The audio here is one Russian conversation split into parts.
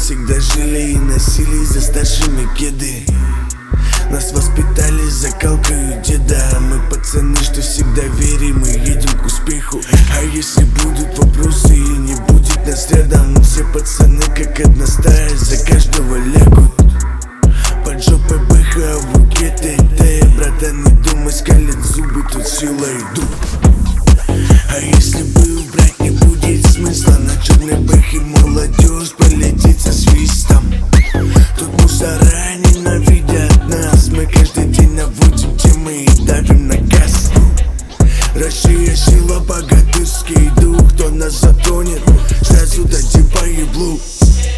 всегда жили и носили за старшими кеды. Нас воспитали закалкою деда. Мы пацаны, что всегда верим и едем к успеху. А если будут вопросы и не будет нас рядом, все пацаны как одна стая за каждого лягут. Под жопой бэха в букеты, братан, не думай, скалят зубы, тут сила идут. А если бы брать не будет смысла, на черной бэхе молодежь полетит со свистом. Тут мусора ненавидят нас, мы каждый день наводим темы и давим на газ. Россия сила, богатырский дух, кто нас затонет, сразу дадим по еблу.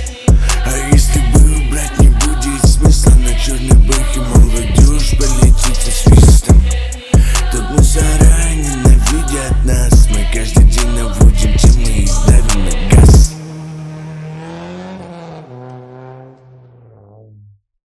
А если бы брать не будет смысла, на черной бэхе молодежь полетит